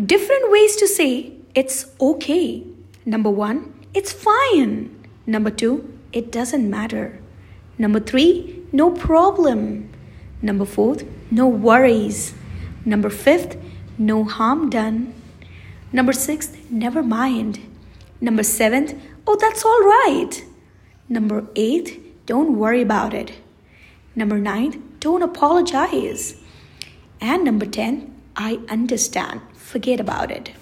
Different ways to say it's okay. Number one, it's fine. Number two, it doesn't matter. Number three, no problem. Number four, no worries. Number fifth, no harm done. Number six, never mind. Number seven, oh, that's all right. Number eight, don't worry about it. Number nine, don't apologize. And number 10, I understand. Forget about it.